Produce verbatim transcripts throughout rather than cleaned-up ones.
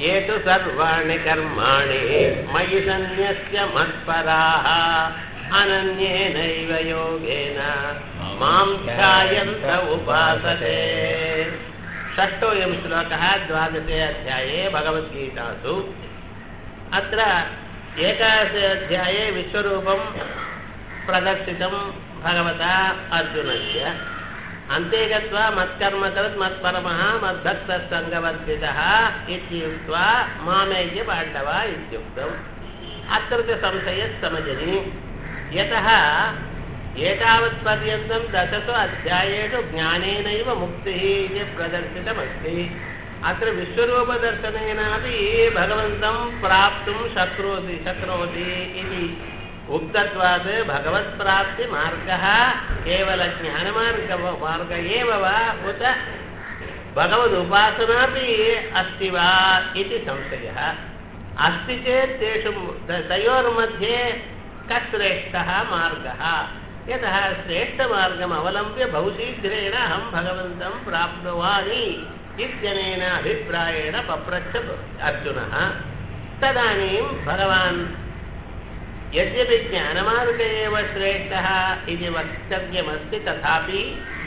ये तु सर्वाणि कर्माणि मयि सन्न्यस्य मत्पराः अनन्येनैव योगेन मां ध्यायन्त उपासते। षष्ठोऽयं श्लोकः द्वादशे अध्याये भगवद्गीतासु। अत्र एकादशे अध्याये विश्वरूपं प्रदर्शितं भगवता अर्जुनस्य। अन्ते गत्वा मत्कर्म कृत् मत्परमः मद्भक्तः सङ्गवर्जितः इत्युक्त्वा मामेज्य पाण्डव इत्युक्तम्। अत्र च संशयः समजनि, यतः एतावत्पर्यन्तं दशसु अध्यायेषु ज्ञानेनैव मुक्तिः इति प्रदर्शितमस्ति। अत्र विश्वरूपदर्शनेनापि भगवन्तं प्राप्तुं शक्नोति शक्नोति इति उक्तत्वात् भगवत्प्राप्तिमार्गः केवलज्ञानमार्ग मार्ग एव वा उत भगवदुपासनापि अस्ति वा इति संशयः अस्ति चेत् तेषु तयोर्मध्ये कः श्रेष्ठः मार्गः? यतः श्रेष्ठमार्गम् अवलम्ब्य बहुशीघ्रेण अहं भगवन्तं प्राप्नुवानि इत्यनेन अभिप्रायेण पप्रच्छ अर्जुनः। तदानीं भगवान् यद्यपि ज्ञानमार्ग एव श्रेष्ठः इति वक्तव्यमस्ति, तथापि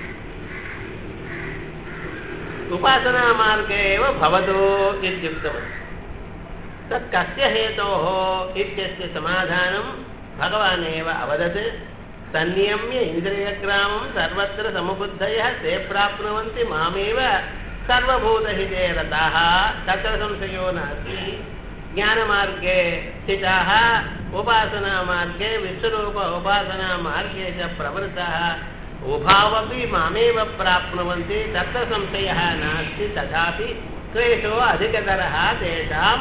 उपासनामार्गे एव भवतु इत्युक्तमस्ति। तत् कस्य हेतोः इत्यस्य समाधानं भगवान् एव अवदत्। संनियम्य इन्द्रियग्रामं सर्वत्र समुबुद्धयः ते प्राप्नुवन्ति मामेव सर्वभूतहिते रताः तत्र संशयो नास्ति। ज्ञानमार्गे स्थिताः उपासनामार्गे विश्वरूप उपासनामार्गे च प्रवृत्ताः उभावपि मामेव प्राप्नुवन्ति तत्र संशयः नास्ति। तथापि क्लेशो अधिकतरः तेषाम्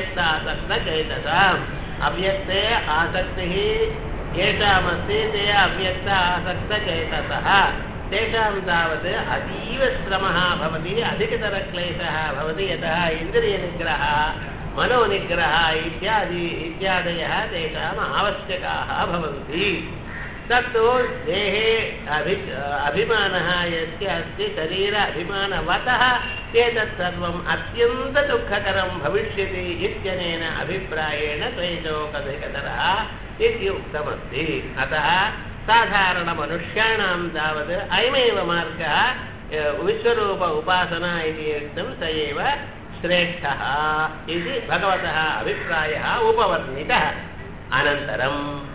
अव्यक्तासक्तचेतसाम्। अव्यक्ते आसक्तिः येषामस्ति ते अव्यक्त आसक्तचेतसः तेषां तावत् अतीव श्रमः भवति, अधिकतरक्लेशः भवति। यतः इन्द्रियनिग्रहः मनोनिग्रहः इत्यादि इत्यादयः तेषाम् आवश्यकाः भवन्ति। तत्तु देहे अभि अभिमानः यस्य अस्ति शरीर अभिमानवतः एतत् सर्वम् अत्यन्तदुःखकरं भविष्यति इत्यनेन अभिप्रायेण क्लेशोऽधिकतरः इति उक्तमस्ति। अतः साधारणमनुष्याणां तावत् अयमेव मार्गः विश्वरूप उपासना इति उक्तं स एव श्रेष्ठः इति भगवतः अभिप्रायः उपवर्णितः। अनन्तरं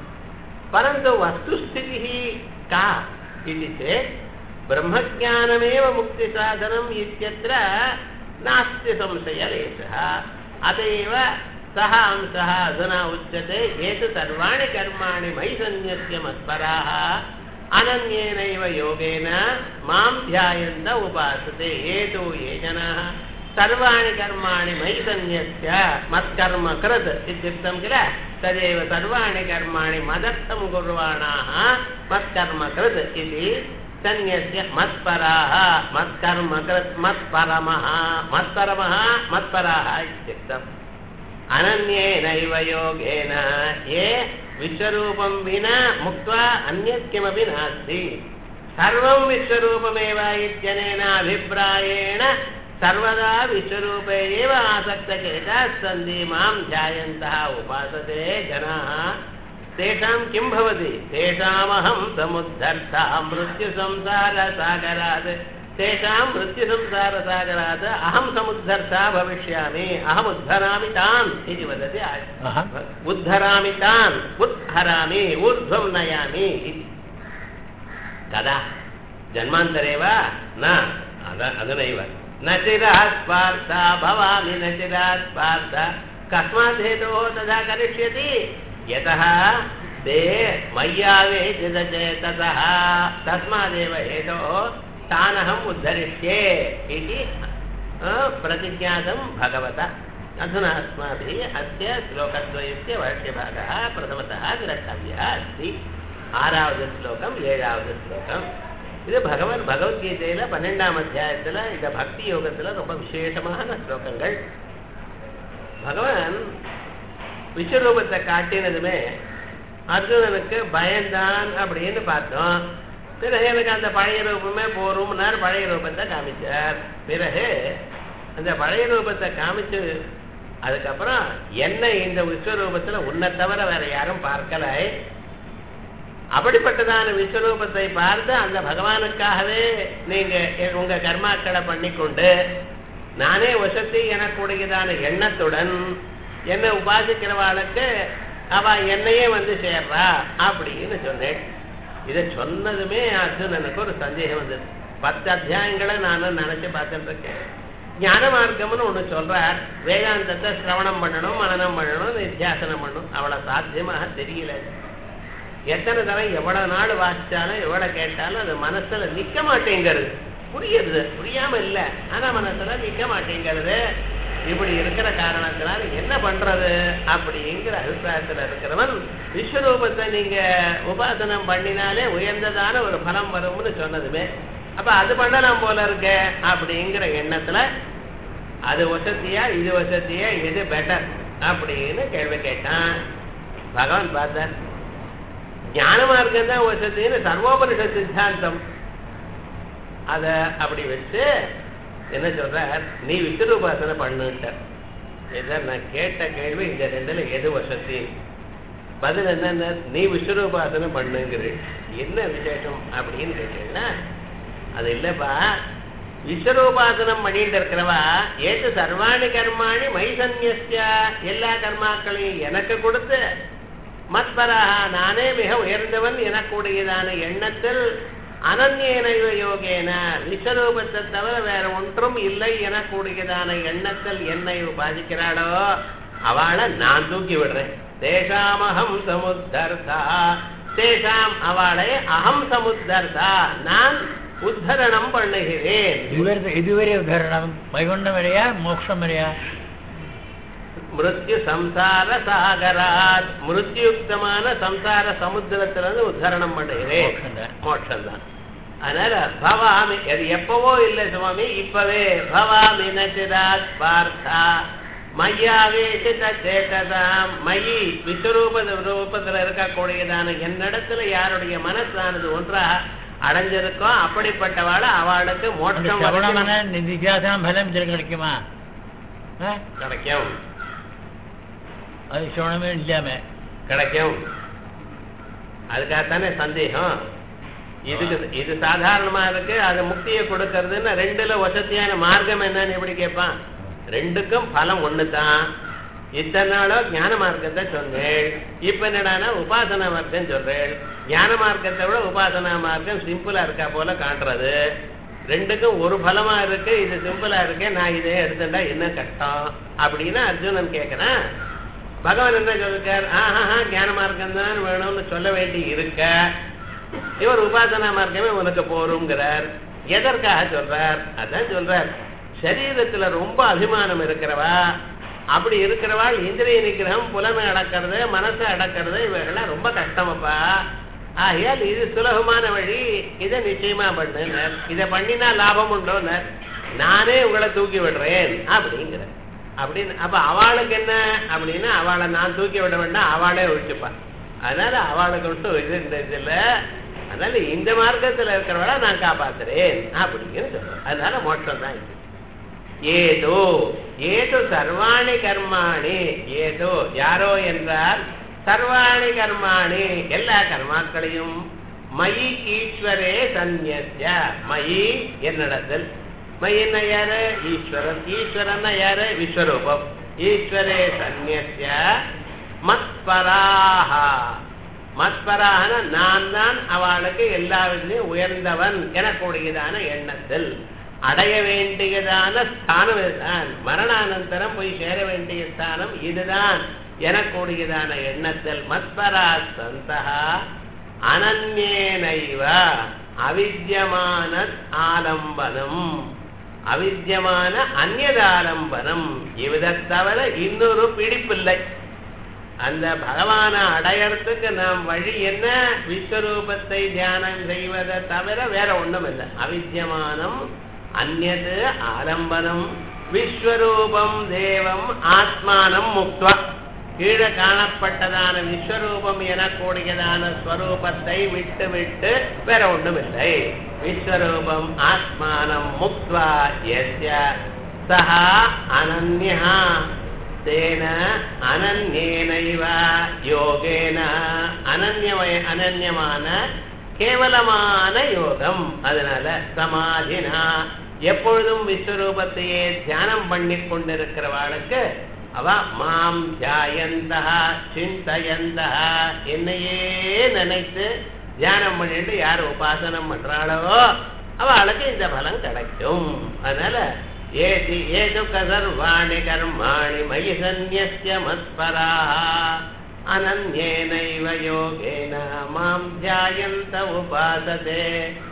परन्तु वस्तुस्थितिः का इति चेत् ब्रह्मज्ञानमेव मुक्तिसाधनम् इत्यत्र नास्ति संशयलेशः। अत एव सः अंशः अधुना उच्यते ये तु सर्वाणि कर्माणि मयि सन्न्यस्य मत्पराः अनन्येनैव योगेन मां ध्यायन्त उपासते। ये तु ये जनाः सर्वाणि कर्माणि मयि सन्न्यस्य मत्कर्म कृत् इत्युक्तं किल, तदेव सर्वाणि कर्माणि मदर्थं कुर्वाणाः मत्कर्म कृत् इति सन्न्यस्य मत्पराः मत्कर्म कृत् मत्परमः मत्परमः मत्पराः इत्युक्तम्। अनन्येनैव योगेन ये विश्वरूपं विना मुक्त्वा अन्यत् किमपि नास्ति, सर्वं विश्वरूपमेव इत्यनेन अभिप्रायेण सर्वदा विश्वरूपे एव आसक्तचेताः सन्ति मां ध्यायन्तः उपासते जनाः। तेषां किं भवति? तेषामहं समुद्धर्ता मृत्युसंसारसागरात् तेषां मृत्युसंसारसागरात् अहं समुद्धर्ता भविष्यामि, अहमुद्धरामि तान् इति वदति। उद्धरामि तान् उद्धरामि ऊर्ध्वं नयामि इति। कदा? जन्मान्तरे वा न, अधुनैव न चिरात् पार्थ भवामि न चिरात् पार्थ। कस्मात् हेतोः तथा करिष्यति? यतः ते मय्यावेशितचेतसः तस्मादेव हेतोः तानहम् उद्धरिष्ये इति प्रतिज्ञातं भगवता। अधुना अस्माभिः अस्य श्लोकद्वयस्य भाष्यभागः प्रथमतः द्रष्टव्यः अस्ति। आरावद् श्लोकम् ஏழாவது श्लोकम् இது பகவான் பகவத்கீதையில பன்னெண்டாம் அத்தியாயத்துல இந்த பக்தி யோகத்துல ரொம்ப விசேஷமான ஸ்லோகங்கள். பகவான் விஸ்வரூபத்தை காட்டினதுமே அர்ஜுனனுக்கு பயந்தான் அப்படின்னு பார்த்தோம். பிறகு எனக்கு அந்த பழைய ரூபமே போரும்னார், பழைய ரூபத்தை காமிச்சார். பிறகு அந்த பழைய ரூபத்தை காமிச்சு அதுக்கப்புறம் என்ன இந்த விஸ்வரூபத்துல உன்னை தவிர வேற யாரும் பார்க்கல. அப்படிப்பட்டதான விஸ்வரூபத்தை பார்த்து அந்த பகவானுக்காகவே நீங்க உங்க கர்மாக்களை பண்ணிக்கொண்டு நானே வசதி எனக்கூடியதான எண்ணத்துடன் என்னை உபாசிக்கிறவாளுக்கு அவ என்னையே வந்து சேர்றா அப்படின்னு சொன்னேன். இதை சொன்னதுமே அர்ஜுனனுக்கு ஒரு சந்தேகம் வந்தது. பத்து அத்தியாயங்களை நானும் நினைச்சு பார்த்துட்டு இருக்கேன். ஞான மார்க்கம்னு ஒண்ணு சொல்றார். வேதாந்தத்தை சிரவணம் பண்ணணும், மனனம் பண்ணணும், நித்தியாசனம் பண்ணணும். அவ்வளவு சாத்தியமாக தெரியல. எத்தனை தரம் எவ்வளவு நாள் வாசிச்சாலும் எவ்வளவு கேட்டாலும் அது மனசுல நிக்க மாட்டேங்கிறது. புரியுது, புரியாம இல்ல, ஆனா மனசுல நிக்க மாட்டேங்கிறது. இப்படி இருக்கிற காரணத்தினால என்ன பண்றது அப்படிங்கிற அபிப்பிராயத்துல இருக்கிறவன் விஸ்வரூபத்தை நீங்க உபாசனம் பண்ணினாலே உயர்ந்ததான ஒரு பலம் வரும்னு சொன்னதுமே அப்ப அது பண்ணலாம் போல இருக்க அப்படிங்கிற எண்ணத்துல அது வசதியா இது வசதியா எது பெட்டர் அப்படின்னு கேள்வி கேட்டான். பகவான் பார்த்தார், ஞான மார்க்கம் தான் வசதின்னு சர்வோபனிஷ சித்தாந்தம். அத அப்படி வச்சு என்ன சொல்ற, நீ விஸ்வரூபாசனை பண்ணுட்டார். நான் கேட்ட கேள்வி இந்த ரெண்டுல எது வசதி? பதில் என்ன, நீ விஸ்வரூபாசனை பண்ணுங்கிற. என்ன விசேஷம் அப்படின்னு கேட்டீங்கன்னா அது இல்லப்பா, விஸ்வரூபாசனம் பண்ணிட்டு இருக்கிறவா ஏற்று சர்வாணி கர்மாணி மைசன்யஸ்யா, எல்லா கர்மாக்களையும் எனக்கு கொடுத்து மத்பராக நானே மிக உயர்ந்தவன் எனக்கூடியதான எண்ணத்தில் அனன்யேனைவ யோகேன விஸ்வரூபத்தை தவிர வேற ஒன்றும் இல்லை எனக்கூடியதான எண்ணத்தில் என்னை உபாதிக்கிறாளோ அவளை நான் தூக்கி விடுறேன். தேசாம் அகம் சமுத்தர்த்தா, தேசாம் அவளை அகம் சமுத்தர்த்தா நான் உத்தரணம் பண்ணுகிறேன். இதுவரை உத்தரணம் வைகுண்டம் வரையா மோட்சம் வரையா? மிருத்யு சம்சார சாகராத், மிருத்யுக்தமான சம்சார சமுத்திரத்திலிருந்து உத்தரணம் பண்ணுகிறேன், மோட்சம் தான். அதனால பவாமி, அது எப்பவோ இல்லை சுவாமி, இப்பவே பவாமி நச்சிராத் பார்த்தா மையாவேசித சேததாம் மயி, விஸ்வரூப ரூபத்தில் இருக்கக்கூடியதான என்னிடத்துல யாருடைய மனசானது ஒன்றாக அடைஞ்சிருக்கோ அப்படிப்பட்டவாள் அவளுக்கு மோட்சம் பலம் கிடைக்குமா? கிடைக்கும். அது சோழமே இல்லாம கிடைக்கும். அதுக்காகத்தானே சந்தேகம். இதுக்கு இது சாதாரணமா இருக்கு, அது முக்தியை கொடுக்கறதுன்னு ரெண்டுல வசதியான மார்க்கம் என்னன்னு எப்படி கேட்பான்? ரெண்டுக்கும் பலம் ஒண்ணுதான். இத்தனை நாளோ ஞான மார்க்கத்தை சொன்னேன், இப்ப என்னடானா உபாசனா மார்க்கம் சொல்றேன். ஞான மார்க்கத்தை விட உபாசனா மார்க்கம் சிம்பிளா இருக்கா போல காட்டுறது. ரெண்டுக்கும் ஒரு பலமா இருக்கு, இது சிம்பிளா இருக்கு, நான் இதே எடுத்துட்டா என்ன கஷ்டம் அப்படின்னு அர்ஜுனன் கேட்கிறேன். பகவான் என்ன சொல்லிருக்கார், ஆஹா ஞான மார்க்கம் தான் வேணும்னு சொல்ல வேண்டி இருக்க, இவர் உபாசனா மார்க்கமே உனக்கு போருங்கிறார். எதற்காக சொல்றார்? அதான் சொல்றார், சரீரத்துல ரொம்ப அபிமானம் இருக்கிறவா, அப்படி இருக்கிறவாள் இந்திரிய நிகிரகம் புலமை அடக்கிறது மனசை அடக்கிறது இவர்கள்லாம் ரொம்ப கஷ்டமப்பா. ஆகையால் இது சுலபமான வழி, இதை நிச்சயமா பண்ணுனர். இதை பண்ணினா லாபம் உண்டோனர், நானே உங்களை தூக்கி விடுறேன் அப்படிங்கிற. அப்படின்னு அப்ப அவளுக்கு என்ன அப்படின்னா, அவளை நான் தூக்கி விட வேண்டாம், அவளே ஒழிச்சுப்பான். அதனால அவளுக்கு மட்டும் இது இந்த இதுல, அதனால இந்த மார்க்கத்துல இருக்கிறவளை நான் காப்பாத்துறேன் அப்படின்னு சொல்றேன். அதனால மோட்சம் தான் இது. ஏதோ ஏதோ சர்வாணி கர்மாணி, ஏதோ யாரோ என்றால் சர்வாணி கர்மாணி எல்லா கர்மாக்களையும் மயி ஈஸ்வரே சந்நிய, மயி என்னிடத்தில். மயின்னா யாரு? ஈஸ்வரன். ஈஸ்வரன் யாரு? விஸ்வரூபம். ஈஸ்வரே சந்நிய மத்பராஹ, மத்பராஹன நான் தான் அவளுக்கு எல்லா விதத்திலும் உயர்ந்தவன் எனக்கூடியதான எண்ணத்தில் அடைய வேண்டியதான ஸ்தானம் இதுதான், மரணானந்தரம் போய் சேர வேண்டிய ஸ்தானம் இதுதான் எனக்கூடியதான எண்ணத்தில் மத்பரா சந்தா அனன்யேனைவ அவித்யமான ஆலம்பனம், அவித்யமான அந்நியதாலம்பனம், இவதை தவிர இன்னொரு பிடிப்பில்லை. அந்த பகவான அடையறதுக்கு நாம் வழி என்ன? விஸ்வரூபத்தை தியானம் செய்வதை தவிர வேற ஒண்ணும் இல்லை. அவித்யமானம் அந்நது ஆலம்பனம் விஸ்வரூபம் தேவம் ஆத்மானம் முக்த்வா, கீழே காணப்பட்டதான விஸ்வரூபம் எனக்கூடியதான ஸ்வரூபத்தை விட்டு விட்டு வேற ஒன்றும் இல்லை. விஸ்வரூபம் ஆத்மானம் முக்த்வா யஸ்ய சஹா அனன்யா, தேன அனன்யேனைவ யோகேன அனன்யமய அனன்யமான கேவலமான யோகம். அதனால சமாதினா எப்பொழுதும் விஸ்வரூபத்தையே தியானம் பண்ணி கொண்டிருக்கிறவாளுக்கு அவ மாம் தியாயந்தா சிந்தயந்தா என்னையே நினைத்து தியானம் பண்ணிட்டு யார் உபாசனம் பண்றாளோ அவளுக்கு இந்த பலம் கிடைக்கும். அதனால ஏதி ஏது கசர்வாணி கர்மாணி மயி சந்நியஸ்ய மத்பராः அனன்யேனைவ யோகேன மாம் தியாயந்த உபாசதே